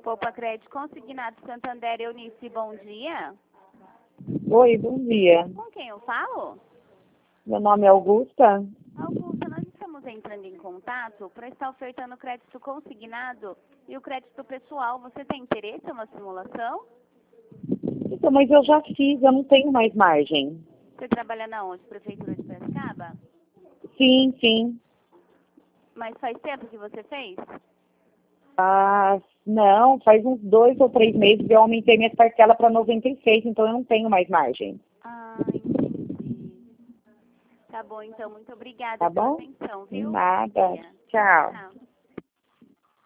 Poupa Crédito Consignado Santander, Eunice, bom dia. Oi, bom dia. Com quem eu falo? Meu nome é Augusta. Augusta, nós estamos entrando em contato para estar ofertando crédito consignado e o crédito pessoal. Você tem interesse em uma simulação? Então, mas eu já fiz, eu não tenho mais margem. Você trabalha na onde? Prefeitura de Piracicaba? Sim, sim. Mas faz tempo que você fez? Ah, não, faz uns 2 ou 3 meses eu aumentei minha parcela para 96, então eu não tenho mais margem. Ah, entendi. Tá bom, então. Muito obrigada Tá pela bom? atenção, viu? Bom Nada. dia. Tchau. Tchau.